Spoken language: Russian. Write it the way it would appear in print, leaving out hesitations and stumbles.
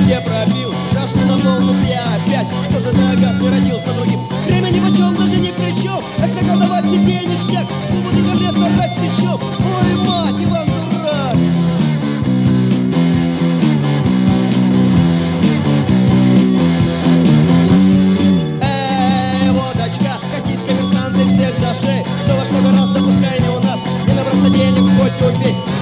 где пробил. Жажду наполнился я опять. Что же нагад не родился другим? Время ни в чем, даже ни при чем. Как наколдовать себе ништяк, клубу до земле собрать сечок. Ой, мать, Иван дурак! Эй, водочка, катись, коммерсанты всех за шею. Кто во что гораздо, пускай не у нас. Не набраться денег, хоть убей.